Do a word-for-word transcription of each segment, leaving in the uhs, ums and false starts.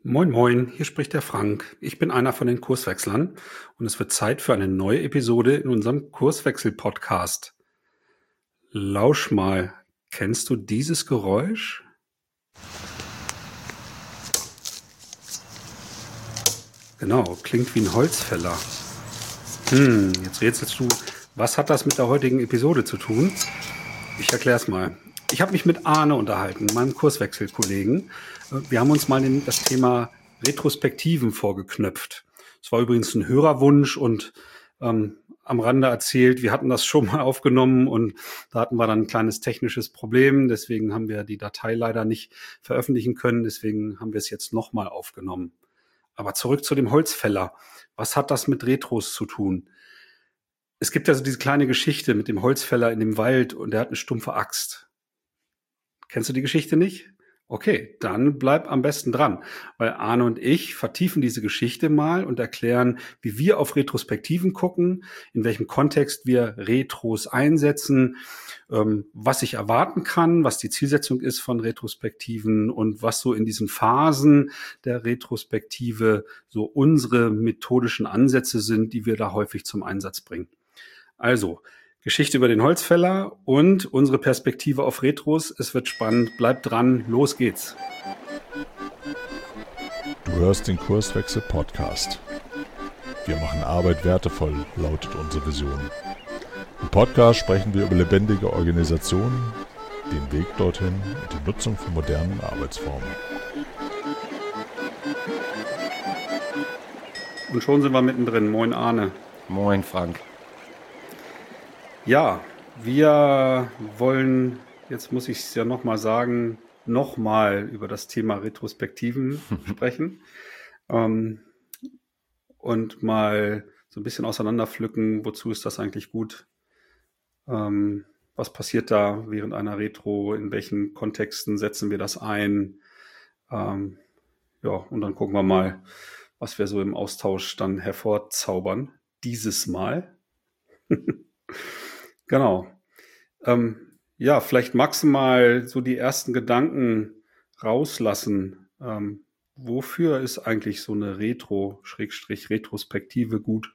Moin Moin, hier spricht der Frank. Ich bin einer von den Kurswechslern und es wird Zeit für eine neue Episode in unserem Kurswechsel-Podcast. Lausch mal, kennst du dieses Geräusch? Genau, klingt wie ein Holzfäller. Hm, jetzt rätselst du, was hat das mit der heutigen Episode zu tun? Ich erklär's mal. Ich habe mich mit Arne unterhalten, meinem Kurswechselkollegen. Wir haben uns mal in das Thema Retrospektiven vorgeknöpft. Es war übrigens ein Hörerwunsch und ähm, am Rande erzählt, wir hatten das schon mal aufgenommen und da hatten wir dann ein kleines technisches Problem. Deswegen haben wir die Datei leider nicht veröffentlichen können. Deswegen haben wir es jetzt nochmal aufgenommen. Aber zurück zu dem Holzfäller. Was hat das mit Retros zu tun? Es gibt ja so diese kleine Geschichte mit dem Holzfäller in dem Wald und der hat eine stumpfe Axt. Kennst du die Geschichte nicht? Okay, dann bleib am besten dran, weil Arne und ich vertiefen diese Geschichte mal und erklären, wie wir auf Retrospektiven gucken, in welchem Kontext wir Retros einsetzen, ähm, was ich erwarten kann, was die Zielsetzung ist von Retrospektiven und was so in diesen Phasen der Retrospektive so unsere methodischen Ansätze sind, die wir da häufig zum Einsatz bringen. Also, Geschichte über den Holzfäller und unsere Perspektive auf Retros. Es wird spannend. Bleibt dran. Los geht's. Du hörst den Kurswechsel-Podcast. Wir machen Arbeit wertevoll, lautet unsere Vision. Im Podcast sprechen wir über lebendige Organisationen, den Weg dorthin und die Nutzung von modernen Arbeitsformen. Und schon sind wir mittendrin. Moin Arne. Moin Frank. Ja, wir wollen, jetzt muss ich es ja nochmal sagen, nochmal über das Thema Retrospektiven sprechen ähm, und mal so ein bisschen auseinanderpflücken, wozu ist das eigentlich gut, ähm, was passiert da während einer Retro, in welchen Kontexten setzen wir das ein, ähm, ja, und dann gucken wir mal, was wir so im Austausch dann hervorzaubern, dieses Mal. Genau. Ähm, ja, vielleicht magst du mal so die ersten Gedanken rauslassen. Ähm, wofür ist eigentlich so eine Retro, Schrägstrich Retrospektive gut?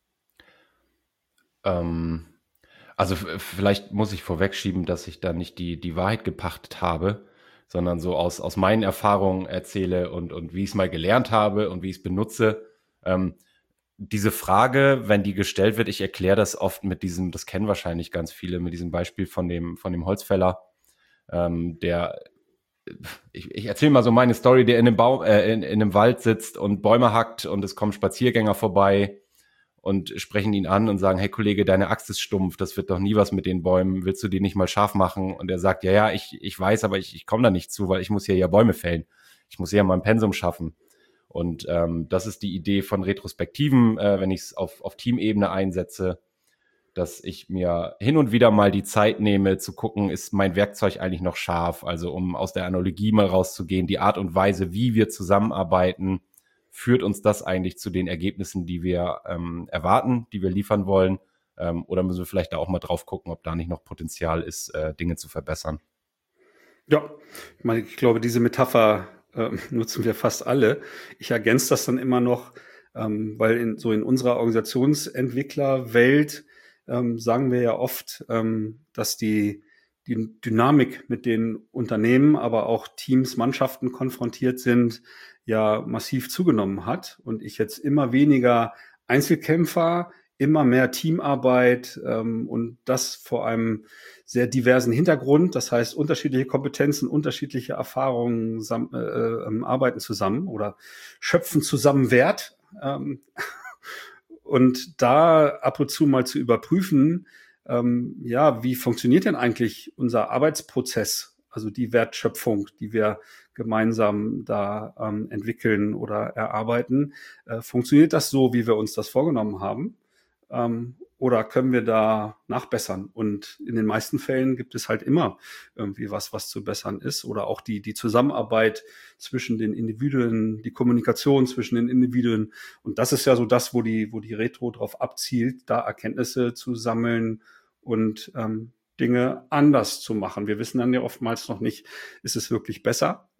Ähm, also f- vielleicht muss ich vorwegschieben, dass ich da nicht die, die Wahrheit gepachtet habe, sondern so aus, aus meinen Erfahrungen erzähle und, und wie ich es mal gelernt habe und wie ich es benutze. Ähm, diese Frage, wenn die gestellt wird, ich erkläre das oft mit diesem, das kennen wahrscheinlich ganz viele, mit diesem Beispiel von dem, von dem Holzfäller, ähm, der, ich, ich erzähle mal so meine Story, der in einem Baum, äh, in, in einem Wald sitzt und Bäume hackt und es kommen Spaziergänger vorbei und sprechen ihn an und sagen, hey Kollege, deine Axt ist stumpf, das wird doch nie was mit den Bäumen, willst du die nicht mal scharf machen? Und er sagt, ja, ja, ich, ich weiß, aber ich, ich komme da nicht zu, weil ich muss hier ja Bäume fällen. Ich muss hier mein Pensum schaffen. Und ähm, das ist die Idee von Retrospektiven, äh, wenn ich es auf, auf Teamebene einsetze, dass ich mir hin und wieder mal die Zeit nehme, zu gucken, ist mein Werkzeug eigentlich noch scharf? Also um aus der Analogie mal rauszugehen, die Art und Weise, wie wir zusammenarbeiten, führt uns das eigentlich zu den Ergebnissen, die wir ähm, erwarten, die wir liefern wollen? Ähm, oder müssen wir vielleicht da auch mal drauf gucken, ob da nicht noch Potenzial ist, äh, Dinge zu verbessern? Ja, ich meine, ich glaube, diese Metapher äh, nutzen wir fast alle. Ich ergänze das dann immer noch, ähm, weil in, so in unserer Organisationsentwicklerwelt ähm, sagen wir ja oft, ähm, dass die, die Dynamik mit den Unternehmen, aber auch Teams, Mannschaften konfrontiert sind, ja massiv zugenommen hat und ich jetzt immer weniger Einzelkämpfer, immer mehr Teamarbeit ähm, und das vor einem sehr diversen Hintergrund. Das heißt, unterschiedliche Kompetenzen, unterschiedliche Erfahrungen sam- äh, äh, arbeiten zusammen oder schöpfen zusammen Wert. Ähm, und da ab und zu mal zu überprüfen, ähm, ja, wie funktioniert denn eigentlich unser Arbeitsprozess? Also die Wertschöpfung, die wir gemeinsam da ähm, entwickeln oder erarbeiten. Äh, funktioniert das so, wie wir uns das vorgenommen haben? Ähm, oder können wir da nachbessern? Und in den meisten Fällen gibt es halt immer irgendwie was, was zu bessern ist. Oder auch die, die Zusammenarbeit zwischen den Individuen, die Kommunikation zwischen den Individuen. Und das ist ja so das, wo die, wo die Retro drauf abzielt, da Erkenntnisse zu sammeln und ähm, Dinge anders zu machen. Wir wissen dann ja oftmals noch nicht, ist es wirklich besser?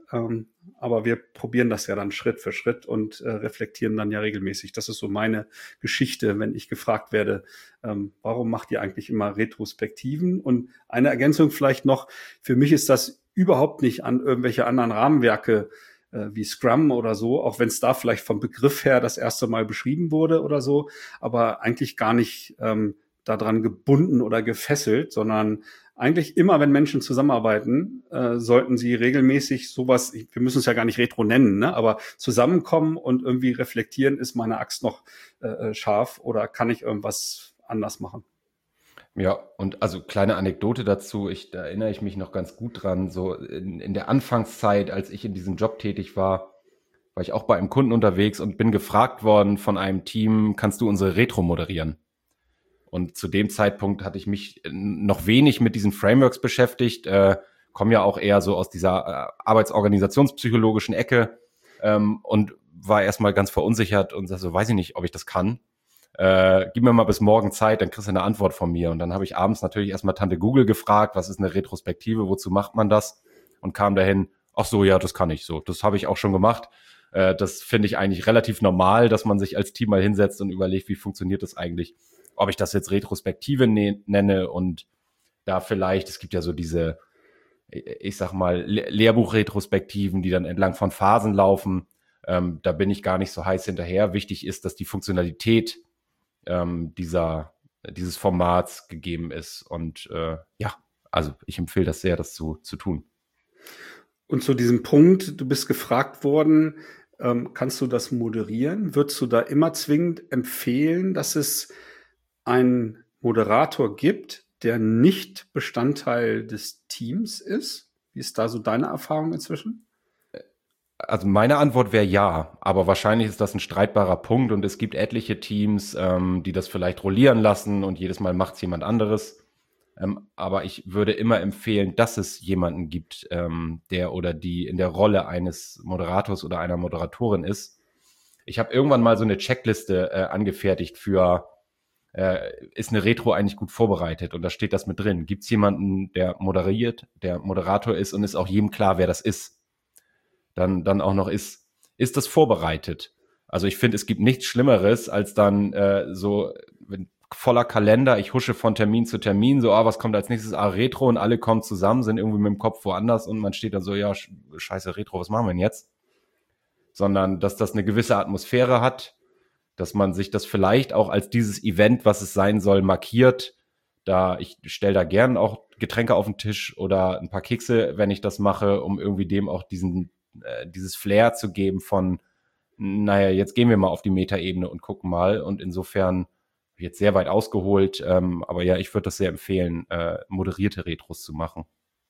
Ähm, aber wir probieren das ja dann Schritt für Schritt und äh, reflektieren dann ja regelmäßig. Das ist so meine Geschichte, wenn ich gefragt werde, ähm, warum macht ihr eigentlich immer Retrospektiven? Und eine Ergänzung vielleicht noch, für mich ist das überhaupt nicht an irgendwelche anderen Rahmenwerke äh, wie Scrum oder so, auch wenn es da vielleicht vom Begriff her das erste Mal beschrieben wurde oder so, aber eigentlich gar nicht ähm, daran gebunden oder gefesselt, sondern eigentlich immer, wenn Menschen zusammenarbeiten, äh, sollten sie regelmäßig sowas, wir müssen es ja gar nicht Retro nennen, ne, aber zusammenkommen und irgendwie reflektieren, ist meine Axt noch äh, scharf oder kann ich irgendwas anders machen? Ja, und also kleine Anekdote dazu, ich, da erinnere ich mich noch ganz gut dran, so in, in der Anfangszeit, als ich in diesem Job tätig war, war ich auch bei einem Kunden unterwegs und bin gefragt worden von einem Team, kannst du unsere Retro moderieren? Und zu dem Zeitpunkt hatte ich mich noch wenig mit diesen Frameworks beschäftigt, äh, komme ja auch eher so aus dieser äh, arbeitsorganisationspsychologischen Ecke ähm, und war erstmal ganz verunsichert und sagte so, weiß ich nicht, ob ich das kann. Äh, gib mir mal bis morgen Zeit, dann kriegst du eine Antwort von mir. Und dann habe ich abends natürlich erstmal Tante Google gefragt, was ist eine Retrospektive, wozu macht man das? Und kam dahin, ach so, ja, das kann ich so. Das habe ich auch schon gemacht. Äh, das finde ich eigentlich relativ normal, dass man sich als Team mal hinsetzt und überlegt, wie funktioniert das eigentlich? Ob ich das jetzt Retrospektive ne- nenne und da vielleicht, es gibt ja so diese, ich sag mal, Le- Lehrbuch-Retrospektiven, die dann entlang von Phasen laufen. Ähm, da bin ich gar nicht so heiß hinterher. Wichtig ist, dass die Funktionalität ähm, dieser, dieses Formats gegeben ist. Und äh, ja, also ich empfehle das sehr, das zu, zu tun. Und zu diesem Punkt, du bist gefragt worden, ähm, kannst du das moderieren? Würdest du da immer zwingend empfehlen, dass es einen Moderator gibt, der nicht Bestandteil des Teams ist? Wie ist da so deine Erfahrung inzwischen? Also meine Antwort wäre ja, aber wahrscheinlich ist das ein streitbarer Punkt und es gibt etliche Teams, ähm, die das vielleicht rollieren lassen und jedes Mal macht es jemand anderes. Ähm, aber ich würde immer empfehlen, dass es jemanden gibt, ähm, der oder die in der Rolle eines Moderators oder einer Moderatorin ist. Ich habe irgendwann mal so eine Checkliste äh, angefertigt für Äh, ist eine Retro eigentlich gut vorbereitet und da steht das mit drin. Gibt es jemanden, der moderiert, der Moderator ist und ist auch jedem klar, wer das ist? Dann, dann auch noch ist, ist das vorbereitet? Also ich finde, es gibt nichts Schlimmeres, als dann äh, so wenn, voller Kalender, ich husche von Termin zu Termin, so, ah, was kommt als nächstes? Ah, Retro und alle kommen zusammen, sind irgendwie mit dem Kopf woanders und man steht dann so, ja, scheiße Retro, was machen wir denn jetzt? Sondern, dass das eine gewisse Atmosphäre hat, dass man sich das vielleicht auch als dieses Event, was es sein soll, markiert. Da ich stelle da gern auch Getränke auf den Tisch oder ein paar Kekse, wenn ich das mache, um irgendwie dem auch diesen äh, dieses Flair zu geben von, naja, jetzt gehen wir mal auf die Metaebene und gucken mal. Und insofern jetzt sehr weit ausgeholt, ähm, aber ja, ich würde das sehr empfehlen, äh, moderierte Retros zu machen.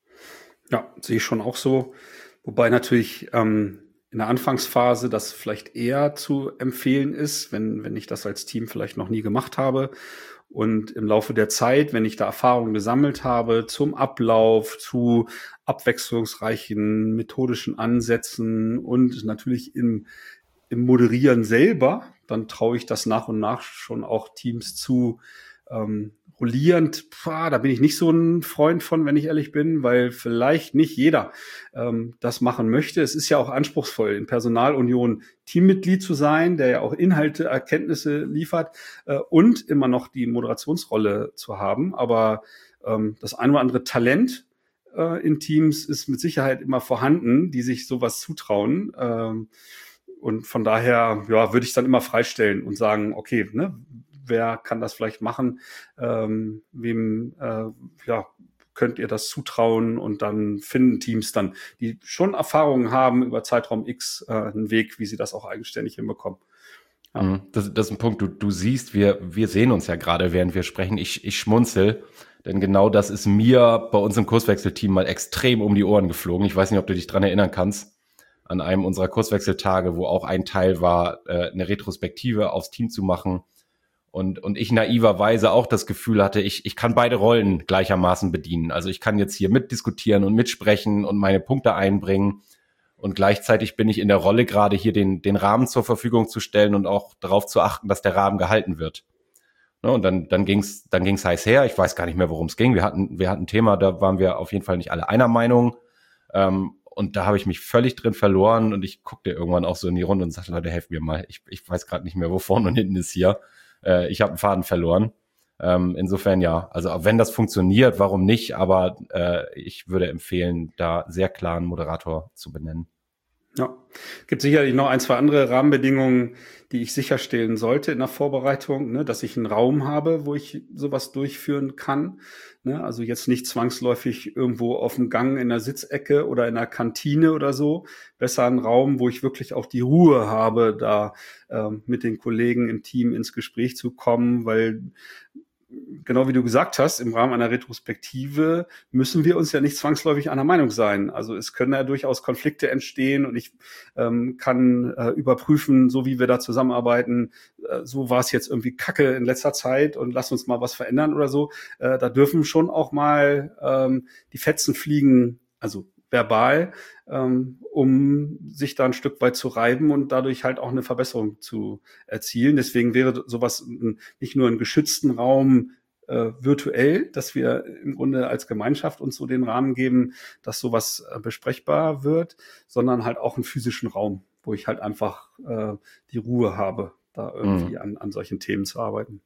Ja, sehe ich schon auch so. Wobei natürlich ähm, in der Anfangsphase das vielleicht eher zu empfehlen ist, wenn, wenn ich das als Team vielleicht noch nie gemacht habe. Und im Laufe der Zeit, wenn ich da Erfahrungen gesammelt habe zum Ablauf, zu abwechslungsreichen methodischen Ansätzen und natürlich im, im Moderieren selber, dann traue ich das nach und nach schon auch Teams zu. Ähm, rollierend, pah, da bin ich nicht so ein Freund von, wenn ich ehrlich bin, weil vielleicht nicht jeder ähm, das machen möchte. Es ist ja auch anspruchsvoll, in Personalunion Teammitglied zu sein, der ja auch Inhalte, Erkenntnisse liefert äh, und immer noch die Moderationsrolle zu haben. Aber ähm, das ein oder andere Talent äh, in Teams ist mit Sicherheit immer vorhanden, die sich sowas zutrauen. Ähm, und von daher ja, würde ich dann immer freistellen und sagen, okay, ne, wer kann das vielleicht machen, ähm, wem äh, ja, könnt ihr das zutrauen und dann finden Teams dann, die schon Erfahrungen haben über Zeitraum X, äh, einen Weg, wie sie das auch eigenständig hinbekommen. Ja. Das, das ist ein Punkt, du, du siehst, wir, wir sehen uns ja gerade, während wir sprechen, ich, ich schmunzel, denn genau das ist mir bei uns im Kurswechselteam mal extrem um die Ohren geflogen. Ich weiß nicht, ob du dich dran erinnern kannst, an einem unserer Kurswechseltage, wo auch ein Teil war, äh, eine Retrospektive aufs Team zu machen. Und, und ich naiverweise auch das Gefühl hatte, ich, ich kann beide Rollen gleichermaßen bedienen. Also ich kann jetzt hier mitdiskutieren und mitsprechen und meine Punkte einbringen. Und gleichzeitig bin ich in der Rolle, gerade hier den, den Rahmen zur Verfügung zu stellen und auch darauf zu achten, dass der Rahmen gehalten wird. Ne, und dann, dann ging's, dann ging's heiß her. Ich weiß gar nicht mehr, worum es ging. Wir hatten, wir hatten ein Thema, da waren wir auf jeden Fall nicht alle einer Meinung. Ähm, Und da habe ich mich völlig drin verloren und ich guckte irgendwann auch so in die Runde und sagte, Leute, helft mir mal. Ich, ich weiß gerade nicht mehr, wo vorne und hinten ist hier. Äh, ich habe einen Faden verloren. Ähm, insofern ja, also wenn das funktioniert, warum nicht? Aber äh, ich würde empfehlen, da sehr klar einen Moderator zu benennen. Ja, gibt sicherlich noch ein, zwei andere Rahmenbedingungen, die ich sicherstellen sollte in der Vorbereitung, ne, dass ich einen Raum habe, wo ich sowas durchführen kann. Ne, also jetzt nicht zwangsläufig irgendwo auf dem Gang in der Sitzecke oder in der Kantine oder so. Besser ein Raum, wo ich wirklich auch die Ruhe habe, da ähm, mit den Kollegen im Team ins Gespräch zu kommen, weil genau wie du gesagt hast, im Rahmen einer Retrospektive müssen wir uns ja nicht zwangsläufig einer Meinung sein. Also es können ja durchaus Konflikte entstehen und ich ähm, kann äh, überprüfen, so wie wir da zusammenarbeiten, äh, so war es jetzt irgendwie kacke in letzter Zeit und lass uns mal was verändern oder so. Äh, da dürfen schon auch mal ähm, die Fetzen fliegen, also verbal, ähm, um sich da ein Stück weit zu reiben und dadurch halt auch eine Verbesserung zu erzielen. Deswegen wäre sowas ein, nicht nur einen geschützten Raum äh, virtuell, dass wir im Grunde als Gemeinschaft uns so den Rahmen geben, dass sowas äh, besprechbar wird, sondern halt auch einen physischen Raum, wo ich halt einfach äh, die Ruhe habe, da irgendwie mhm. an, an solchen Themen zu arbeiten.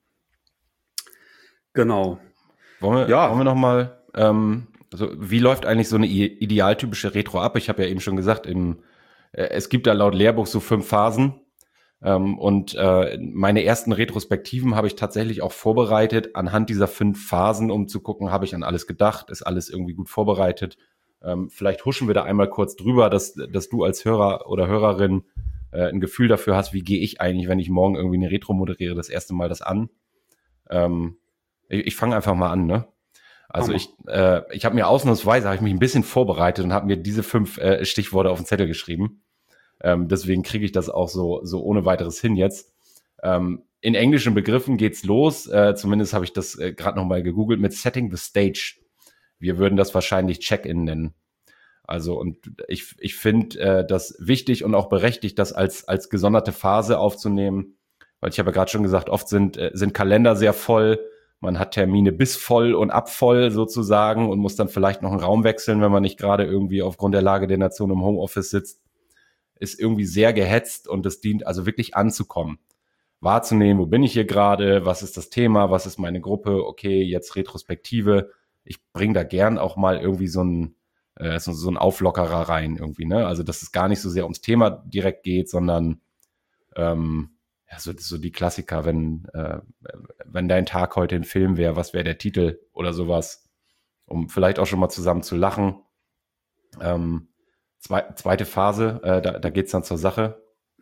Genau. Wollen wir, ja. wollen wir noch mal ähm Also wie läuft eigentlich so eine idealtypische Retro ab? Ich habe ja eben schon gesagt, im, äh, es gibt da laut Lehrbuch so fünf Phasen. Ähm, und äh, meine ersten Retrospektiven habe ich tatsächlich auch vorbereitet anhand dieser fünf Phasen, um zu gucken, habe ich an alles gedacht, ist alles irgendwie gut vorbereitet. Ähm, vielleicht huschen wir da einmal kurz drüber, dass, dass du als Hörer oder Hörerin äh, ein Gefühl dafür hast, wie gehe ich eigentlich, wenn ich morgen irgendwie eine Retro moderiere, das erste Mal das an. Ähm, ich ich fange einfach mal an, ne? Also ich, äh, ich habe mir ausnahmsweise, habe ich mich ein bisschen vorbereitet und habe mir diese fünf äh, Stichworte auf den Zettel geschrieben. Ähm, deswegen kriege ich das auch so, so ohne weiteres hin jetzt. Ähm, in englischen Begriffen geht's los. Äh, zumindest habe ich das äh, gerade nochmal gegoogelt mit Setting the Stage. Wir würden das wahrscheinlich Check-in nennen. Also und ich, ich finde äh, das wichtig und auch berechtigt, das als, als gesonderte Phase aufzunehmen. Weil ich habe ja gerade schon gesagt, oft sind, äh, sind Kalender sehr voll. Man hat Termine bis voll und ab voll sozusagen und muss dann vielleicht noch einen Raum wechseln, wenn man nicht gerade irgendwie aufgrund der Lage der Nation im Homeoffice sitzt. Ist irgendwie sehr gehetzt und es dient also wirklich anzukommen. Wahrzunehmen, wo bin ich hier gerade, was ist das Thema, was ist meine Gruppe, okay, jetzt Retrospektive. Ich bringe da gern auch mal irgendwie so ein, äh, so, so ein Auflockerer rein irgendwie, ne? Also, dass es gar nicht so sehr ums Thema direkt geht, sondern ähm, ja, so, so die Klassiker, wenn, äh, wenn dein Tag heute ein Film wäre, was wäre der Titel oder sowas, um vielleicht auch schon mal zusammen zu lachen. Ähm, zwei, zweite Phase, äh, da, da geht's dann zur Sache.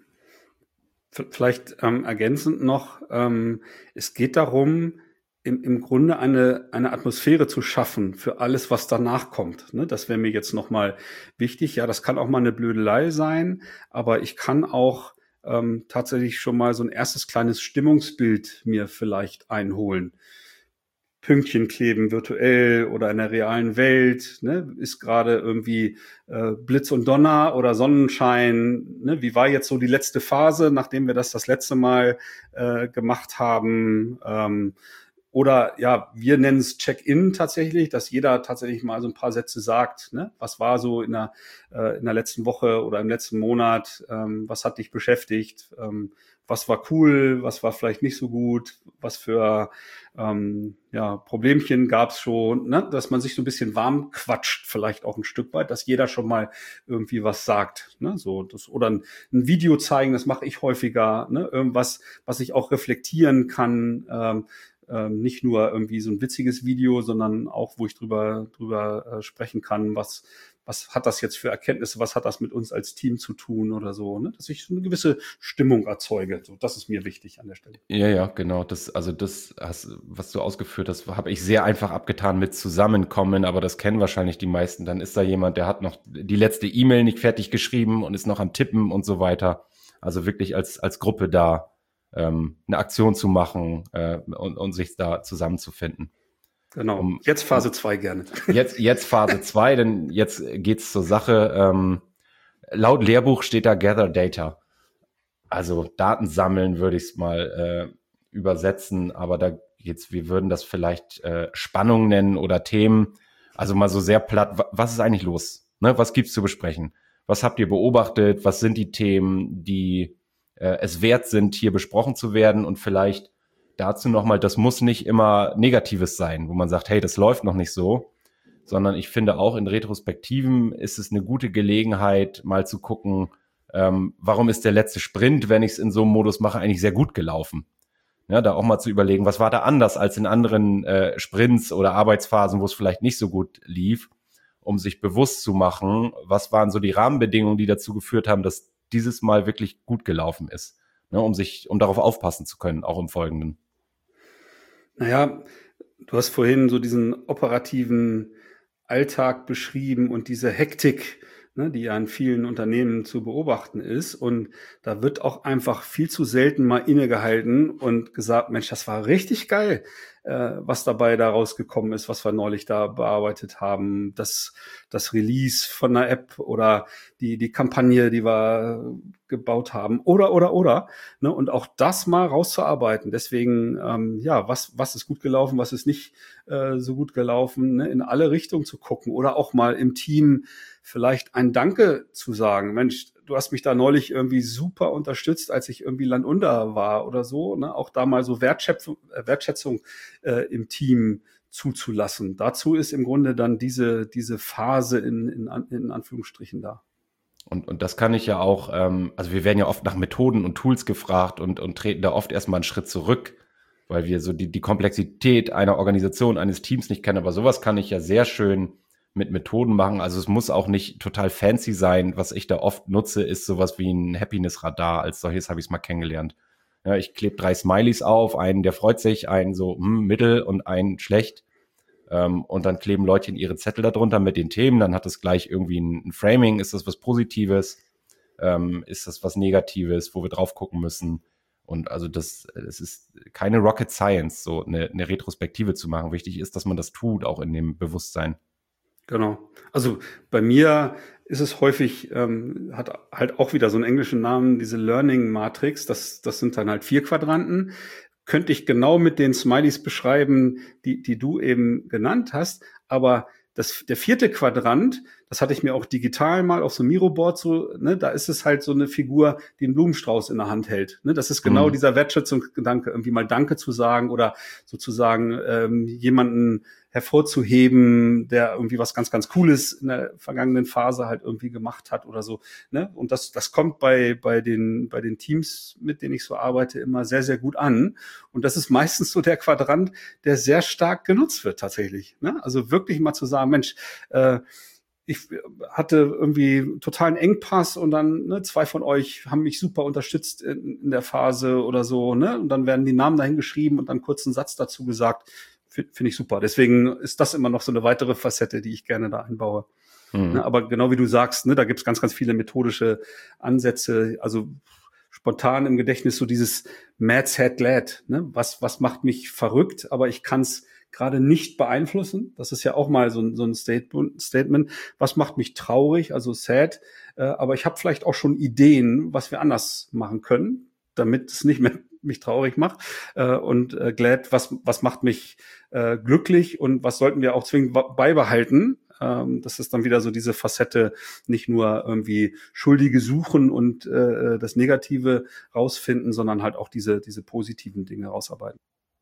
Vielleicht ähm, ergänzend noch, ähm, es geht darum, im, im Grunde eine, eine Atmosphäre zu schaffen für alles, was danach kommt. Ne? Das wäre mir jetzt nochmal wichtig. Ja, das kann auch mal eine Blödelei sein, aber ich kann auch Ähm, tatsächlich schon mal so ein erstes kleines Stimmungsbild mir vielleicht einholen. Pünktchen kleben virtuell oder in der realen Welt, ne? Ist gerade irgendwie äh, Blitz und Donner oder Sonnenschein, ne? Wie war jetzt so die letzte Phase, nachdem wir das das letzte Mal äh, gemacht haben? Ähm, Oder ja, wir nennen es Check-in tatsächlich, dass jeder tatsächlich mal so ein paar Sätze sagt. Ne? Was war so in der, äh, in der letzten Woche oder im letzten Monat? Ähm, was hat dich beschäftigt? Ähm, was war cool? Was war vielleicht nicht so gut? Was für ähm, ja, Problemchen gab es schon? Ne? Dass man sich so ein bisschen warm quatscht, vielleicht auch ein Stück weit, dass jeder schon mal irgendwie was sagt. Ne? So, das, oder ein, ein Video zeigen, das mache ich häufiger. Ne? Irgendwas, was ich auch reflektieren kann. Ähm, Ähm, nicht nur irgendwie so ein witziges Video, sondern auch, wo ich drüber drüber äh, sprechen kann, was was hat das jetzt für Erkenntnisse, was hat das mit uns als Team zu tun oder so, ne? Dass ich so eine gewisse Stimmung erzeuge. So, das ist mir wichtig an der Stelle. Ja, ja, genau. Das, also das, hast, was du ausgeführt hast, habe ich sehr einfach abgetan mit Zusammenkommen, aber das kennen wahrscheinlich die meisten. Dann ist da jemand, der hat noch die letzte E-Mail nicht fertig geschrieben und ist noch am Tippen und so weiter. Also wirklich als als Gruppe da ähm, eine Aktion zu machen äh, und, und sich da zusammenzufinden. Genau. Um, jetzt Phase zwei gerne. Jetzt, jetzt Phase zwei, denn jetzt geht's zur Sache. Ähm, laut Lehrbuch steht da Gather Data. Also Daten sammeln würde ich es mal äh, übersetzen, aber da geht's, wir würden das vielleicht äh, Spannung nennen oder Themen. Also mal so sehr platt. Was ist eigentlich los? Ne, was gibt's zu besprechen? Was habt ihr beobachtet? Was sind die Themen, die äh, es wert sind, hier besprochen zu werden? Und vielleicht dazu nochmal, das muss nicht immer Negatives sein, wo man sagt, hey, das läuft noch nicht so, sondern ich finde auch in Retrospektiven ist es eine gute Gelegenheit, mal zu gucken, ähm, warum ist der letzte Sprint, wenn ich es in so einem Modus mache, eigentlich sehr gut gelaufen. Ja, da auch mal zu überlegen, was war da anders als in anderen äh, Sprints oder Arbeitsphasen, wo es vielleicht nicht so gut lief, um sich bewusst zu machen, was waren so die Rahmenbedingungen, die dazu geführt haben, dass dieses Mal wirklich gut gelaufen ist, ne, um sich, um darauf aufpassen zu können, auch im Folgenden. Naja, du hast vorhin so diesen operativen Alltag beschrieben und diese Hektik, ne, die ja in vielen Unternehmen zu beobachten ist. Und da wird auch einfach viel zu selten mal innegehalten und gesagt, Mensch, das war richtig geil, äh, was dabei da rausgekommen ist, was wir neulich da bearbeitet haben. Das, das Release von einer App oder die, die Kampagne, die wir gebaut haben oder, oder, oder. Ne, und auch das mal rauszuarbeiten. Deswegen, ähm, ja, was, was ist gut gelaufen, was ist nicht äh, so gut gelaufen, ne, in alle Richtungen zu gucken oder auch mal im Team vielleicht ein Danke zu sagen. Mensch, du hast mich da neulich irgendwie super unterstützt, als ich irgendwie landunter war oder so. Ne? Auch da mal so Wertschätzung, äh, Wertschätzung äh, im Team zuzulassen. Dazu ist im Grunde dann diese, diese Phase in, in, in Anführungsstrichen da. Und, und das kann ich ja auch, ähm, also wir werden ja oft nach Methoden und Tools gefragt und, und treten da oft erstmal einen Schritt zurück, weil wir so die, die Komplexität einer Organisation, eines Teams nicht kennen. Aber sowas kann ich ja sehr schön mit Methoden machen. Also es muss auch nicht total fancy sein. Was ich da oft nutze, ist sowas wie ein Happiness-Radar. Als solches habe ich es mal kennengelernt. Ja, ich klebe drei Smileys auf, einen, der freut sich, einen so hm, mittel und einen schlecht. Ähm, und dann kleben Leute ihre Zettel darunter mit den Themen. Dann hat es gleich irgendwie ein, ein Framing. Ist das was Positives? Ähm, ist das was Negatives, wo wir drauf gucken müssen? Und also das, es ist keine Rocket Science, so eine, eine Retrospektive zu machen. Wichtig ist, dass man das tut, auch in dem Bewusstsein. Genau. Also bei mir ist es häufig, ähm, hat halt auch wieder so einen englischen Namen, diese Learning Matrix. Das, das sind dann halt vier Quadranten. Könnte ich genau mit den Smileys beschreiben, die, die du eben genannt hast. Aber das, der vierte Quadrant, das hatte ich mir auch digital mal auf so einem Miro-Board so, ne, da ist es halt so eine Figur, die einen Blumenstrauß in der Hand hält. Ne, das ist genau mhm. dieser Wertschätzungsgedanke, irgendwie mal Danke zu sagen oder sozusagen ähm, jemanden hervorzuheben, der irgendwie was ganz, ganz Cooles in der vergangenen Phase halt irgendwie gemacht hat oder so. Ne? Und das, das kommt bei, bei den, bei den Teams, mit denen ich so arbeite, immer sehr, sehr gut an. Und das ist meistens so der Quadrant, der sehr stark genutzt wird tatsächlich. Ne? Also wirklich mal zu sagen, Mensch, äh, ich hatte irgendwie totalen Engpass und dann ne, zwei von euch haben mich super unterstützt in, in der Phase oder so. Ne? Und dann werden die Namen dahin geschrieben und dann kurz einen Satz dazu gesagt. Finde ich super. Deswegen ist das immer noch so eine weitere Facette, die ich gerne da einbaue. Mhm. Ne, aber genau wie du sagst, ne, da gibt's ganz, ganz viele methodische Ansätze. Also spontan im Gedächtnis so dieses Mad, Sad, Glad. Ne? Was, was macht mich verrückt, aber ich kann's gerade nicht beeinflussen. Das ist ja auch mal so ein, so ein Statement. Was macht mich traurig, also sad, äh, aber ich habe vielleicht auch schon Ideen, was wir anders machen können, damit es nicht mehr mich traurig macht äh, und äh, glad, was was macht mich äh, glücklich und was sollten wir auch zwingend beibehalten. Ähm, das ist dann wieder so diese Facette, nicht nur irgendwie Schuldige suchen und äh, das Negative rausfinden, sondern halt auch diese diese positiven Dinge rausarbeiten.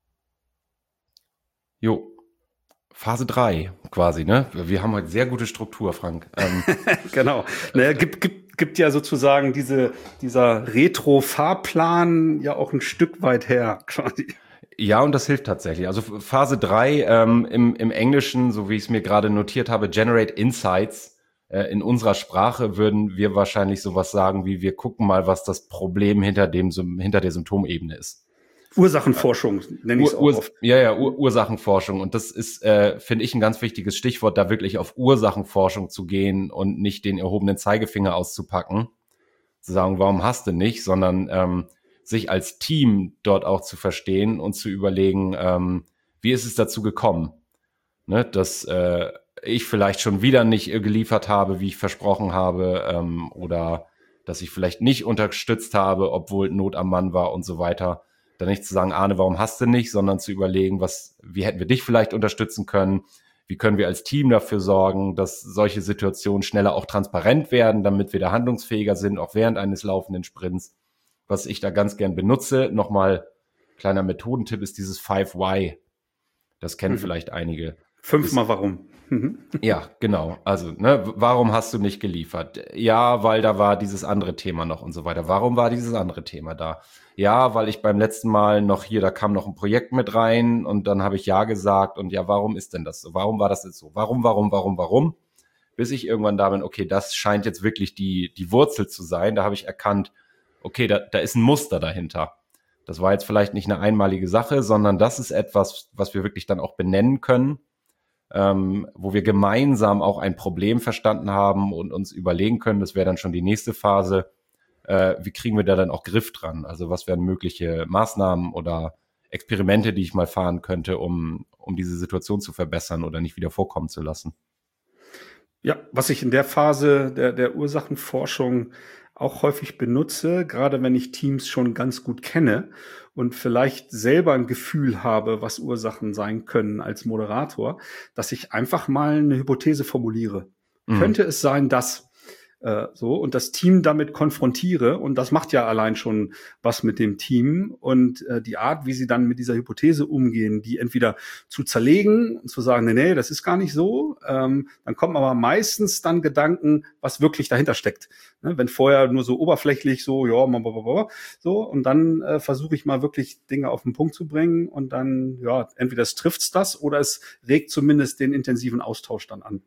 Jo, Phase drei quasi, ne? Wir haben heute sehr gute Struktur, Frank. Ähm, genau. Naja, gibt, gibt, gibt ja sozusagen diese, dieser Retro-Fahrplan ja auch ein Stück weit her, quasi. Ja, und das hilft tatsächlich. Also Phase drei ähm, im, im Englischen, so wie ich es mir gerade notiert habe, Generate Insights. Äh, in unserer Sprache würden wir wahrscheinlich sowas sagen wie, wir gucken mal, was das Problem hinter dem hinter der Symptomebene ist. Ursachenforschung nenne ich es auch Ur- oft. Ja, ja, Ur- Ursachenforschung. Und das ist, äh, finde ich, ein ganz wichtiges Stichwort, da wirklich auf Ursachenforschung zu gehen und nicht den erhobenen Zeigefinger auszupacken, zu sagen, warum hast du nicht, sondern ähm, sich als Team dort auch zu verstehen und zu überlegen, ähm, wie ist es dazu gekommen, ne, dass äh, ich vielleicht schon wieder nicht äh, geliefert habe, wie ich versprochen habe, ähm, oder dass ich vielleicht nicht unterstützt habe, obwohl Not am Mann war und so weiter. Dann nicht zu sagen, Arne, warum hast du nicht, sondern zu überlegen, was, wie hätten wir dich vielleicht unterstützen können, Wie können wir als Team dafür sorgen, dass solche Situationen schneller auch transparent werden, damit wir da handlungsfähiger sind, auch während eines laufenden Sprints. Was ich da ganz gern benutze, nochmal kleiner Methodentipp, ist dieses five why. Das kennen mhm. vielleicht einige. Fünfmal warum. Mhm. Ja, genau. Also, ne, warum hast du nicht geliefert? Ja, weil da war dieses andere Thema noch und so weiter. Warum war dieses andere Thema da? Ja, weil ich beim letzten Mal noch hier, da kam noch ein Projekt mit rein und dann habe ich ja gesagt und ja, warum ist denn das so? Warum war das jetzt so? Warum, warum, warum, warum? Bis ich irgendwann da bin, okay, das scheint jetzt wirklich die, die Wurzel zu sein. Da habe ich erkannt, okay, da, da ist ein Muster dahinter. Das war jetzt vielleicht nicht eine einmalige Sache, sondern das ist etwas, was wir wirklich dann auch benennen können, ähm, wo wir gemeinsam auch ein Problem verstanden haben und uns überlegen können, das wäre dann schon die nächste Phase, äh, wie kriegen wir da dann auch Griff dran? Also was wären mögliche Maßnahmen oder Experimente, die ich mal fahren könnte, um, um diese Situation zu verbessern oder nicht wieder vorkommen zu lassen? Ja, was ich in der Phase der, der Ursachenforschung auch häufig benutze, gerade wenn ich Teams schon ganz gut kenne und vielleicht selber ein Gefühl habe, was Ursachen sein können als Moderator, dass ich einfach mal eine Hypothese formuliere. Mhm. Könnte es sein, dass äh, so und das Team damit konfrontiere, und das macht ja allein schon was mit dem Team, und äh, die Art, wie sie dann mit dieser Hypothese umgehen, die entweder zu zerlegen und zu sagen, nee, nee, das ist gar nicht so, ähm, dann kommen aber meistens dann Gedanken, was wirklich dahinter steckt. Ne, wenn vorher nur so oberflächlich so, ja, so, und dann äh, versuche ich mal wirklich Dinge auf den Punkt zu bringen und dann, ja, entweder es trifft's das oder es regt zumindest den intensiven Austausch dann an.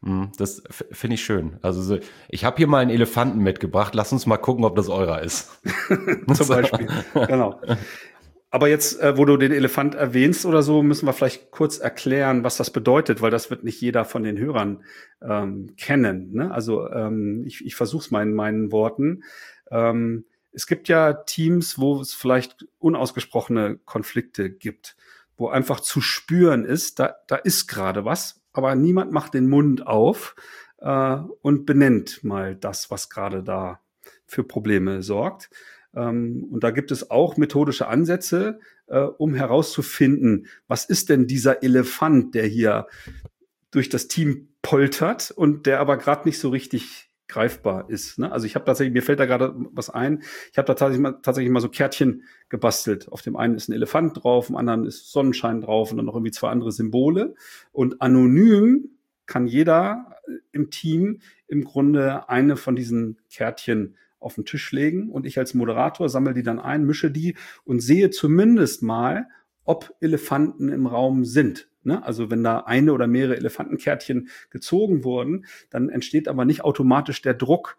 Das finde ich schön. Also so, ich habe hier mal einen Elefanten mitgebracht. Lass uns mal gucken, ob das eurer ist. Zum Beispiel, genau. Aber jetzt, äh, wo du den Elefant erwähnst oder so, müssen wir vielleicht kurz erklären, was das bedeutet, weil das wird nicht jeder von den Hörern ähm, kennen. Ne? Also ähm, ich, ich versuche es mal in meinen Worten. Ähm, es gibt ja Teams, wo es vielleicht unausgesprochene Konflikte gibt, wo einfach zu spüren ist, da, da ist gerade was, aber niemand macht den Mund auf äh, und benennt mal das, was gerade da für Probleme sorgt. Ähm, und da gibt es auch methodische Ansätze, äh, um herauszufinden, was ist denn dieser Elefant, der hier durch das Team poltert und der aber gerade nicht so richtig greifbar ist. Ne? Also ich habe tatsächlich, mir fällt da gerade was ein, ich habe da tatsächlich mal, tatsächlich mal so Kärtchen gebastelt. Auf dem einen ist ein Elefant drauf, auf dem anderen ist Sonnenschein drauf und dann noch irgendwie zwei andere Symbole. Und anonym kann jeder im Team im Grunde eine von diesen Kärtchen auf den Tisch legen und ich als Moderator sammle die dann ein, mische die und sehe zumindest mal, ob Elefanten im Raum sind. Ne? Also wenn da eine oder mehrere Elefantenkärtchen gezogen wurden, dann entsteht aber nicht automatisch der Druck,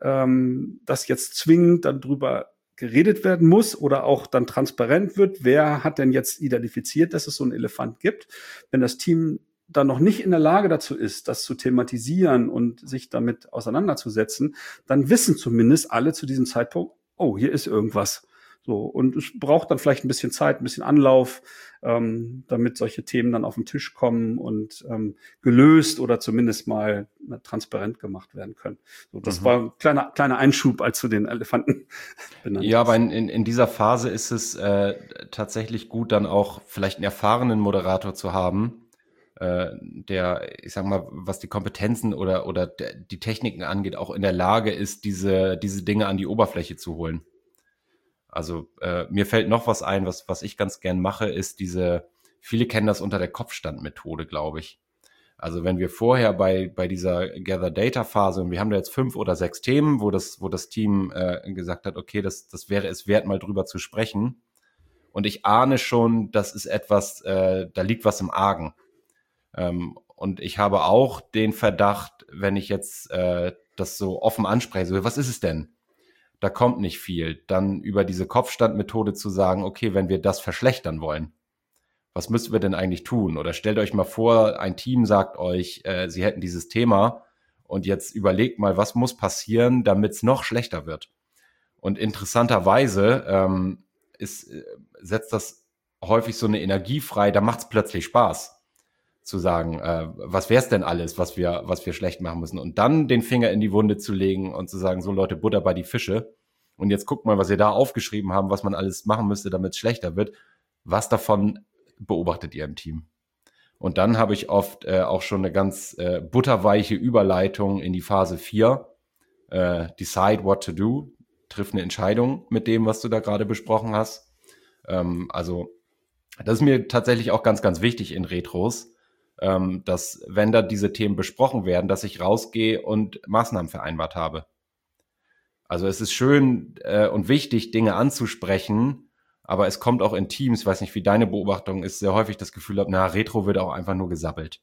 ähm, dass jetzt zwingend darüber geredet werden muss oder auch dann transparent wird, wer hat denn jetzt identifiziert, dass es so einen Elefant gibt. Wenn das Team dann noch nicht in der Lage dazu ist, das zu thematisieren und sich damit auseinanderzusetzen, dann wissen zumindest alle zu diesem Zeitpunkt, oh, hier ist irgendwas. So, und es braucht dann vielleicht ein bisschen Zeit, ein bisschen Anlauf, ähm, damit solche Themen dann auf den Tisch kommen und ähm, gelöst oder zumindest mal äh, transparent gemacht werden können. So, das mhm. war ein kleiner, kleiner Einschub, als zu den Elefanten benannt. Ja, aber in, in, in dieser Phase ist es äh, tatsächlich gut, dann auch vielleicht einen erfahrenen Moderator zu haben, äh, der, ich sag mal, was die Kompetenzen oder, oder die Techniken angeht, auch in der Lage ist, diese, diese Dinge an die Oberfläche zu holen. Also äh, mir fällt noch was ein, was, was ich ganz gern mache, ist diese, viele kennen das unter der Kopfstandmethode, glaube ich. Also wenn wir vorher bei, bei dieser Gather-Data-Phase, und wir haben da jetzt fünf oder sechs Themen, wo das, wo das Team äh, gesagt hat, okay, das, das wäre es wert, mal drüber zu sprechen. Und ich ahne schon, das ist etwas, äh, da liegt was im Argen. Ähm, und ich habe auch den Verdacht, wenn ich jetzt äh, das so offen anspreche, so, was ist es denn? Da kommt nicht viel, dann über diese Kopfstandmethode zu sagen, okay, wenn wir das verschlechtern wollen, was müssen wir denn eigentlich tun? Oder stellt euch mal vor, ein Team sagt euch, äh, sie hätten dieses Thema und jetzt überlegt mal, was muss passieren, damit es noch schlechter wird. Und interessanterweise ähm, ist, äh, setzt das häufig so eine Energie frei, da macht es plötzlich Spaß zu sagen, äh, was wäre es denn alles, was wir, was wir schlecht machen müssen, und dann den Finger in die Wunde zu legen und zu sagen, so Leute, Butter bei die Fische, und jetzt guckt mal, was ihr da aufgeschrieben haben, was man alles machen müsste, damit es schlechter wird. Was davon beobachtet ihr im Team? Und dann habe ich oft äh, auch schon eine ganz äh, butterweiche Überleitung in die Phase vier. Äh, decide what to do. Triff eine Entscheidung mit dem, was du da gerade besprochen hast. Ähm, also das ist mir tatsächlich auch ganz, ganz wichtig in Retros, ähm, dass wenn da diese Themen besprochen werden, dass ich rausgehe und Maßnahmen vereinbart habe. Also es ist schön äh, und wichtig, Dinge anzusprechen, aber es kommt auch in Teams, ich weiß nicht, wie deine Beobachtung ist, sehr häufig das Gefühl habe, na, Retro wird auch einfach nur gesabbelt.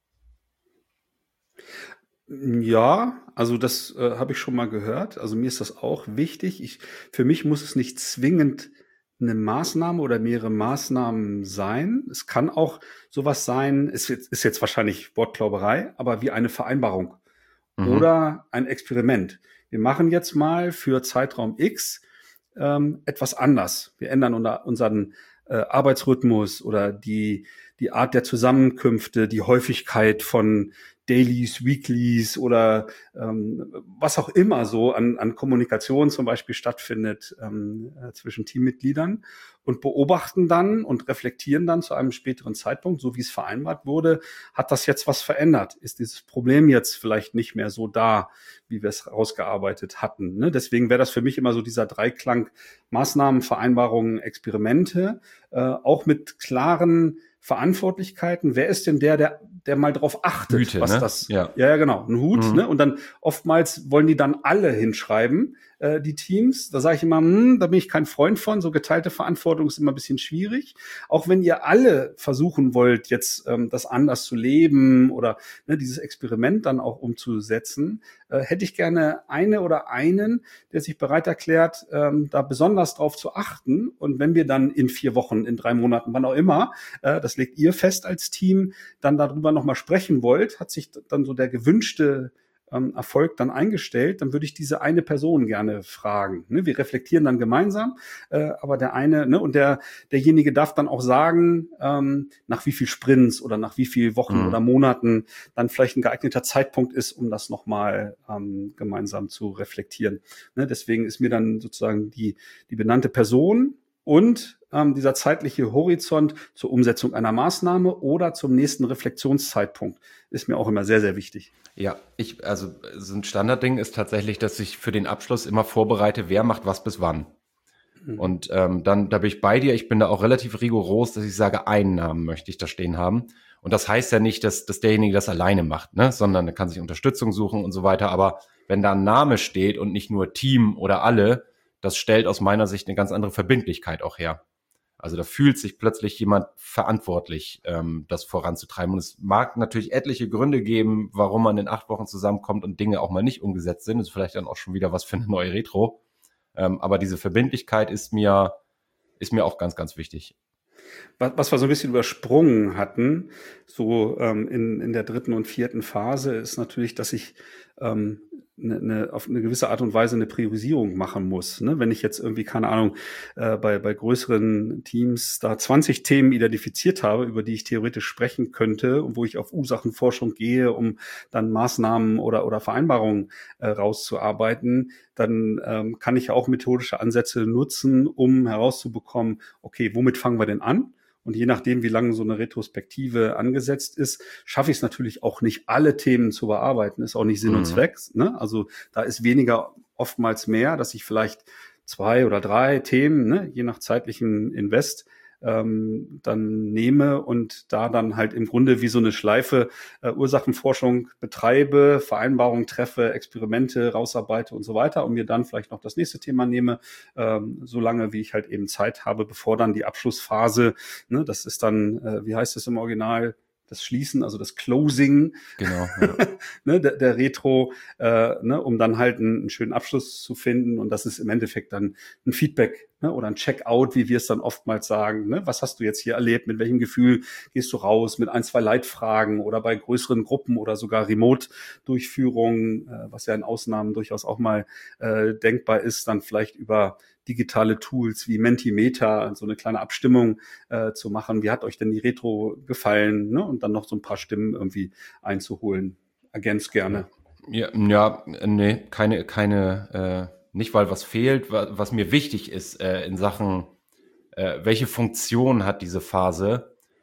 Ja, also das äh, habe ich schon mal gehört. Also mir ist das auch wichtig. Ich, für mich muss es nicht zwingend eine Maßnahme oder mehrere Maßnahmen sein. Es kann auch sowas sein, es ist jetzt wahrscheinlich Wortklauberei, aber wie eine Vereinbarung mhm. oder ein Experiment. Wir machen jetzt mal für Zeitraum X ähm, etwas anders. Wir ändern unser, unseren äh, Arbeitsrhythmus oder die, die Art der Zusammenkünfte, die Häufigkeit von Dailies, Weeklies oder ähm, was auch immer so an, an Kommunikation zum Beispiel stattfindet ähm, äh, zwischen Teammitgliedern und beobachten dann und reflektieren dann zu einem späteren Zeitpunkt, so wie es vereinbart wurde, hat das jetzt was verändert? Ist dieses Problem jetzt vielleicht nicht mehr so da, wie wir es rausgearbeitet hatten? Ne? Deswegen wäre das für mich immer so dieser Dreiklang Maßnahmen, Vereinbarungen, Experimente, äh, auch mit klaren Verantwortlichkeiten. Wer ist denn der, der, der mal drauf achtet, Hüte, was ne? das, ja. ja, ja, genau, ein Hut, Mhm. ne? Und dann oftmals wollen die dann alle hinschreiben, äh, die Teams. Da sage ich immer, hm, da bin ich kein Freund von. So geteilte Verantwortung ist immer ein bisschen schwierig. Auch wenn ihr alle versuchen wollt, jetzt ähm, das anders zu leben oder ne, dieses Experiment dann auch umzusetzen, äh, hätte ich gerne eine oder einen, der sich bereit erklärt, ähm, da besonders drauf zu achten. Und wenn wir dann in vier Wochen, in drei Monaten, wann auch immer, äh, das legt ihr fest als Team, dann darüber nochmal sprechen wollt, hat sich dann so der gewünschte ähm, Erfolg dann eingestellt, dann würde ich diese eine Person gerne fragen. Ne? Wir reflektieren dann gemeinsam, äh, aber der eine, ne, und der derjenige darf dann auch sagen, ähm, nach wie viel Sprints oder nach wie viel Wochen Mhm. oder Monaten dann vielleicht ein geeigneter Zeitpunkt ist, um das nochmal ähm, gemeinsam zu reflektieren. Ne? Deswegen ist mir dann sozusagen die die benannte Person und ähm, dieser zeitliche Horizont zur Umsetzung einer Maßnahme oder zum nächsten Reflexionszeitpunkt ist mir auch immer sehr, sehr wichtig. Ja, ich, also so ein Standardding ist tatsächlich, dass ich für den Abschluss immer vorbereite, wer macht was bis wann. Mhm. Und ähm, dann, da bin ich bei dir, ich bin da auch relativ rigoros, dass ich sage, einen Namen möchte ich da stehen haben. Und das heißt ja nicht, dass, dass derjenige das alleine macht, ne? Sondern er kann sich Unterstützung suchen und so weiter. Aber wenn da ein Name steht und nicht nur Team oder alle, das stellt aus meiner Sicht eine ganz andere Verbindlichkeit auch her. Also da fühlt sich plötzlich jemand verantwortlich, ähm, das voranzutreiben. Und es mag natürlich etliche Gründe geben, warum man in acht Wochen zusammenkommt und Dinge auch mal nicht umgesetzt sind. Das ist vielleicht dann auch schon wieder was für eine neue Retro. Ähm, aber diese Verbindlichkeit ist mir, ist mir auch ganz, ganz wichtig. Was, was wir so ein bisschen übersprungen hatten, so ähm, in, in der dritten und vierten Phase, ist natürlich, dass ich ähm, ne, ne, auf eine gewisse Art und Weise eine Priorisierung machen muss. Ne? Wenn ich jetzt irgendwie, keine Ahnung, äh, bei, bei größeren Teams da zwanzig Themen identifiziert habe, über die ich theoretisch sprechen könnte und wo ich auf Ursachenforschung gehe, um dann Maßnahmen oder, oder Vereinbarungen äh, rauszuarbeiten, dann ähm, kann ich ja auch methodische Ansätze nutzen, um herauszubekommen, okay, womit fangen wir denn an? Und je nachdem, wie lange so eine Retrospektive angesetzt ist, schaffe ich es natürlich auch nicht, alle Themen zu bearbeiten. Ist auch nicht Sinn Mhm. und Zweck. Ne? Also da ist weniger oftmals mehr, dass ich vielleicht zwei oder drei Themen, ne, je nach zeitlichem Invest, ähm, dann nehme und da dann halt im Grunde wie so eine Schleife äh, Ursachenforschung betreibe, Vereinbarungen treffe, Experimente rausarbeite und so weiter und mir dann vielleicht noch das nächste Thema nehme, ähm, so lange wie ich halt eben Zeit habe, bevor dann die Abschlussphase, ne, das ist dann, äh, wie heißt es im Original, das Schließen, also das Closing, Genau. Ja. ne, der, der Retro, äh, ne, um dann halt einen, einen schönen Abschluss zu finden. Und das ist im Endeffekt dann ein Feedback, ne, oder ein Checkout, wie wir es dann oftmals sagen. Ne? Was hast du jetzt hier erlebt? Mit welchem Gefühl gehst du raus? Mit ein, zwei Leitfragen oder bei größeren Gruppen oder sogar Remote-Durchführungen, äh, was ja in Ausnahmen durchaus auch mal äh, denkbar ist, dann vielleicht über digitale Tools wie Mentimeter, so eine kleine Abstimmung äh, zu machen. Wie hat euch denn die Retro gefallen? Ne? Und dann noch so ein paar Stimmen irgendwie einzuholen. Ergänzt gerne. Ja, ja, nee, keine, keine, äh, nicht weil was fehlt, wa- was mir wichtig ist äh, in Sachen, äh, welche Funktion hat diese Phase,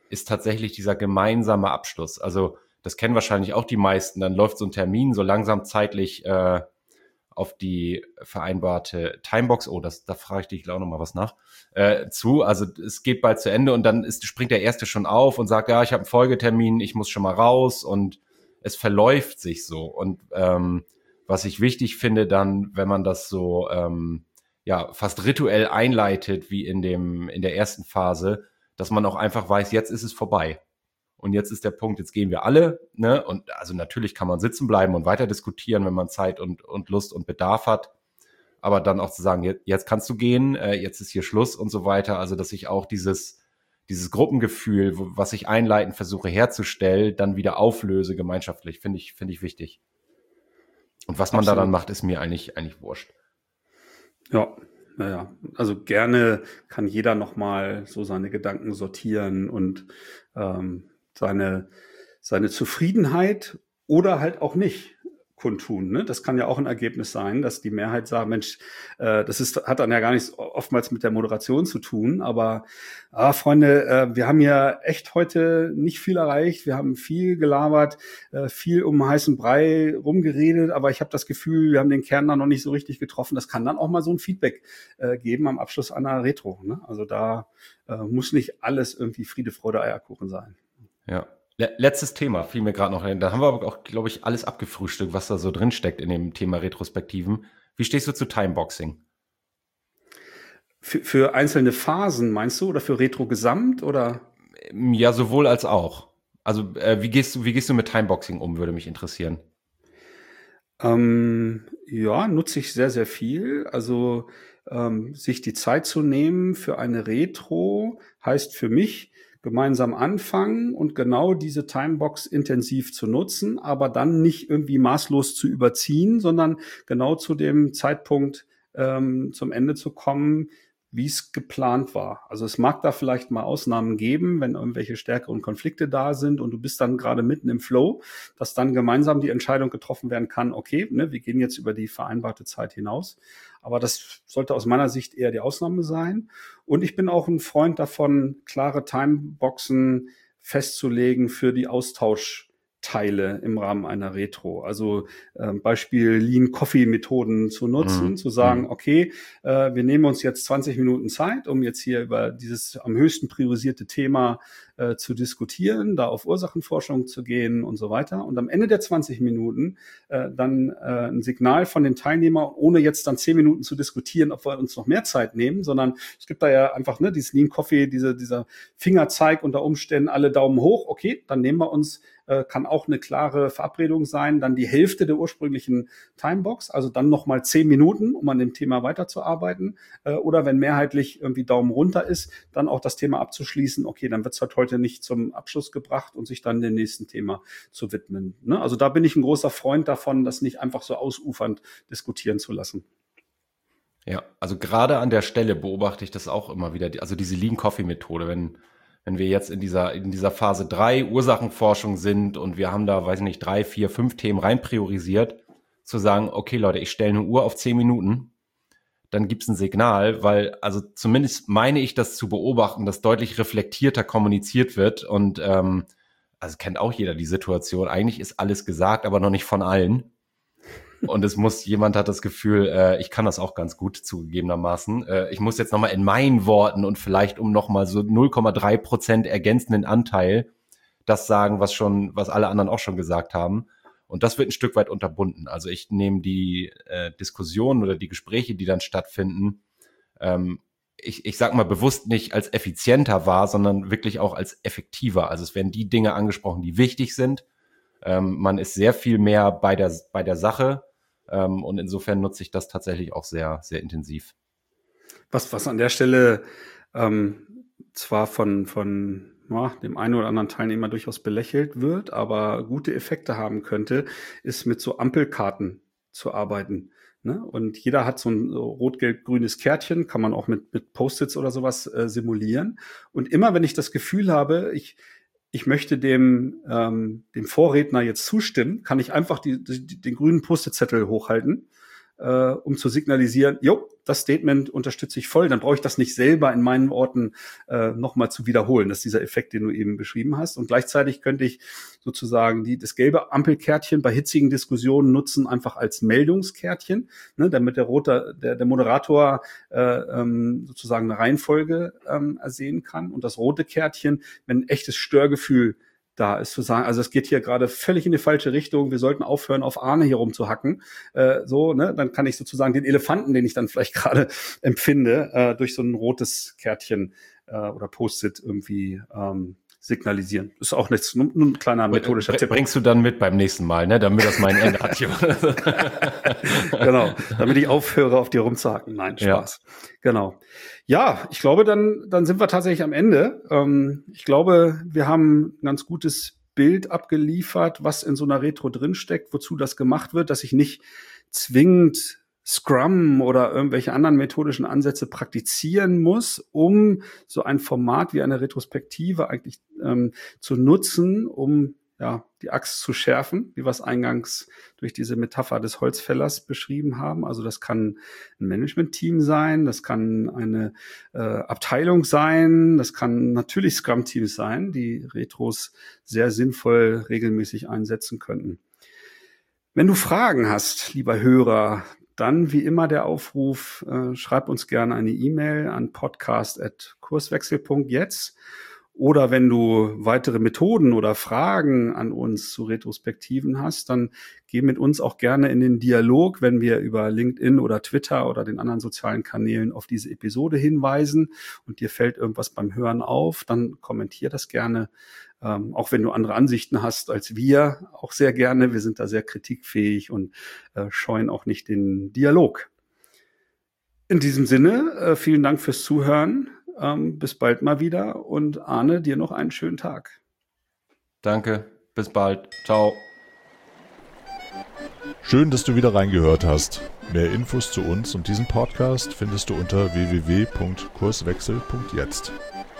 ist tatsächlich dieser gemeinsame Abschluss. Also das kennen wahrscheinlich auch die meisten. Dann läuft so ein Termin so langsam zeitlich äh, auf die vereinbarte Timebox, oh, das, da frage ich dich gleich auch noch mal was nach, äh, zu. Also es geht bald zu Ende und dann ist, springt der Erste schon auf und sagt, ja, ich habe einen Folgetermin, ich muss schon mal raus und es verläuft sich so. Und ähm, was ich wichtig finde dann, wenn man das so ähm, ja fast rituell einleitet, wie in dem in der ersten Phase, dass man auch einfach weiß, jetzt ist es vorbei. Und jetzt ist der Punkt, jetzt gehen wir alle, ne? Und also natürlich kann man sitzen bleiben und weiter diskutieren, wenn man Zeit und, und Lust und Bedarf hat. Aber dann auch zu sagen, jetzt, jetzt kannst du gehen, äh, jetzt ist hier Schluss und so weiter. Also, dass ich auch dieses, dieses Gruppengefühl, wo, was ich einleitend versuche herzustellen, dann wieder auflöse gemeinschaftlich, finde ich, finde ich wichtig. Und was man Absolut. da dann macht, ist mir eigentlich, eigentlich wurscht. Ja. Naja, also gerne kann jeder nochmal so seine Gedanken sortieren und ähm, seine, seine Zufriedenheit oder halt auch nicht kundtun. Ne? Das kann ja auch ein Ergebnis sein, dass die Mehrheit sagt, Mensch, äh, das ist, hat dann ja gar nichts oftmals mit der Moderation zu tun, aber ah, Freunde, äh, wir haben ja echt heute nicht viel erreicht, wir haben viel gelabert, äh, viel um heißen Brei rumgeredet, aber ich habe das Gefühl, wir haben den Kern da noch nicht so richtig getroffen. Das kann dann auch mal so ein Feedback äh, geben am Abschluss einer Retro. Ne? Also da äh, muss nicht alles irgendwie Friede, Freude, Eierkuchen sein. Ja. Letztes Thema fiel mir gerade noch ein. Da haben wir aber auch, glaube ich, alles abgefrühstückt, was da so drin steckt in dem Thema Retrospektiven. Wie stehst du zu Timeboxing? Für, für einzelne Phasen meinst du oder für Retro gesamt oder? Ja, sowohl als auch. Also äh, wie gehst du, wie gehst du mit Timeboxing um, würde mich interessieren. Ähm, ja, nutze ich sehr, sehr viel. Also ähm, sich die Zeit zu nehmen für eine Retro heißt für mich, gemeinsam anfangen und genau diese Timebox intensiv zu nutzen, aber dann nicht irgendwie maßlos zu überziehen, sondern genau zu dem Zeitpunkt ähm, zum Ende zu kommen, wie es geplant war. Also es mag da vielleicht mal Ausnahmen geben, wenn irgendwelche stärkeren Konflikte da sind und du bist dann gerade mitten im Flow, dass dann gemeinsam die Entscheidung getroffen werden kann, okay, ne, wir gehen jetzt über die vereinbarte Zeit hinaus. Aber das sollte aus meiner Sicht eher die Ausnahme sein. Und ich bin auch ein Freund davon, klare Timeboxen festzulegen für die Austauschteile im Rahmen einer Retro. Also äh, Beispiel Lean-Coffee-Methoden zu nutzen, mhm. zu sagen, okay, äh, wir nehmen uns jetzt zwanzig Minuten Zeit, um jetzt hier über dieses am höchsten priorisierte Thema äh, zu diskutieren, da auf Ursachenforschung zu gehen und so weiter. Und am Ende der zwanzig Minuten äh, dann äh, ein Signal von den Teilnehmern, ohne jetzt dann zehn Minuten zu diskutieren, ob wir uns noch mehr Zeit nehmen, sondern es gibt da ja einfach ne, dieses Lean Coffee, diese, dieser Fingerzeig unter Umständen, alle Daumen hoch, okay, dann nehmen wir uns, äh, kann auch eine klare Verabredung sein, dann die Hälfte der ursprünglichen Timebox, also dann nochmal zehn Minuten, um an dem Thema weiterzuarbeiten. Äh, oder wenn mehrheitlich irgendwie Daumen runter ist, dann auch das Thema abzuschließen, okay, dann wird es halt heute nicht zum Abschluss gebracht und sich dann dem nächsten Thema zu widmen. Ne? Also da bin ich ein großer Freund davon, das nicht einfach so ausufernd diskutieren zu lassen. Ja, also gerade an der Stelle beobachte ich das auch immer wieder, also diese Lean-Coffee-Methode, wenn wenn wir jetzt in dieser in dieser Phase drei Ursachenforschung sind und wir haben da, weiß ich nicht, drei, vier, fünf Themen rein priorisiert, zu sagen, okay Leute, ich stelle eine Uhr auf zehn Minuten, dann gibt es ein Signal, weil also zumindest meine ich das zu beobachten, dass deutlich reflektierter kommuniziert wird und ähm, also kennt auch jeder die Situation, eigentlich ist alles gesagt, aber noch nicht von allen. Und es muss, jemand hat das Gefühl, äh, ich kann das auch ganz gut zugegebenermaßen. Äh, ich muss jetzt nochmal in meinen Worten und vielleicht um nochmal so null Komma drei Prozent ergänzenden Anteil das sagen, was schon, was alle anderen auch schon gesagt haben. Und das wird ein Stück weit unterbunden. Also ich nehme die äh, Diskussionen oder die Gespräche, die dann stattfinden, ähm, ich, ich sag mal bewusst nicht als effizienter wahr, sondern wirklich auch als effektiver. Also es werden die Dinge angesprochen, die wichtig sind. Ähm, man ist sehr viel mehr bei der, bei der Sache. Ähm, und insofern nutze ich das tatsächlich auch sehr, sehr intensiv. Was, was an der Stelle ähm, zwar von, von ja, dem einen oder anderen Teilnehmer durchaus belächelt wird, aber gute Effekte haben könnte, ist mit so Ampelkarten zu arbeiten. Ne? Und jeder hat so ein so rot-gelb-grünes Kärtchen, kann man auch mit, mit Post-its oder sowas äh, simulieren. Und immer, wenn ich das Gefühl habe, ich ich möchte dem, ähm, dem Vorredner jetzt zustimmen, kann ich einfach die, die, den grünen Post-it-Zettel hochhalten, äh, um zu signalisieren, jo, das Statement unterstütze ich voll. Dann brauche ich das nicht selber in meinen Worten äh, nochmal zu wiederholen. Das ist dieser Effekt, den du eben beschrieben hast. Und gleichzeitig könnte ich sozusagen die, das gelbe Ampelkärtchen bei hitzigen Diskussionen nutzen, einfach als Meldungskärtchen, ne, damit der rote, der, der Moderator äh, ähm, sozusagen eine Reihenfolge ähm, ersehen kann. Und das rote Kärtchen, wenn ein echtes Störgefühl da ist, zu sagen, also es geht hier gerade völlig in die falsche Richtung, wir sollten aufhören, auf Arne hier rumzuhacken, äh, so, ne, dann kann ich sozusagen den Elefanten, den ich dann vielleicht gerade empfinde, äh, durch so ein rotes Kärtchen äh, oder Post-it irgendwie ähm, signalisieren. Ist auch nichts, nur ein kleiner methodischer Tipp. Bringst du dann mit beim nächsten Mal, ne, damit das mein Ende hat hier. Genau, damit ich aufhöre, auf dir rumzuhacken. Nein, Spaß. Ja. Genau. Ja, ich glaube, dann, dann sind wir tatsächlich am Ende. Ähm, ich glaube, wir haben ein ganz gutes Bild abgeliefert, was in so einer Retro drinsteckt, wozu das gemacht wird, dass ich nicht zwingend Scrum oder irgendwelche anderen methodischen Ansätze praktizieren muss, um so ein Format wie eine Retrospektive eigentlich ähm, zu nutzen, um ja die Axt zu schärfen, wie wir es eingangs durch diese Metapher des Holzfällers beschrieben haben. Also das kann ein Management-Team sein, das kann eine äh, Abteilung sein, das kann natürlich Scrum-Teams sein, die Retros sehr sinnvoll regelmäßig einsetzen könnten. Wenn du Fragen hast, lieber Hörer, dann wie immer der Aufruf, äh, schreib uns gerne eine E-Mail an podcast at kurswechsel punkt jetzt. Oder wenn du weitere Methoden oder Fragen an uns zu Retrospektiven hast, dann geh mit uns auch gerne in den Dialog, wenn wir über LinkedIn oder Twitter oder den anderen sozialen Kanälen auf diese Episode hinweisen und dir fällt irgendwas beim Hören auf, dann kommentier das gerne. Ähm, auch wenn du andere Ansichten hast als wir, auch sehr gerne. Wir sind da sehr kritikfähig und äh, scheuen auch nicht den Dialog. In diesem Sinne, äh, vielen Dank fürs Zuhören. Ähm, bis bald mal wieder und Arne, dir noch einen schönen Tag. Danke, bis bald. Ciao. Schön, dass du wieder reingehört hast. Mehr Infos zu uns und diesem Podcast findest du unter w w w punkt kurswechsel punkt jetzt.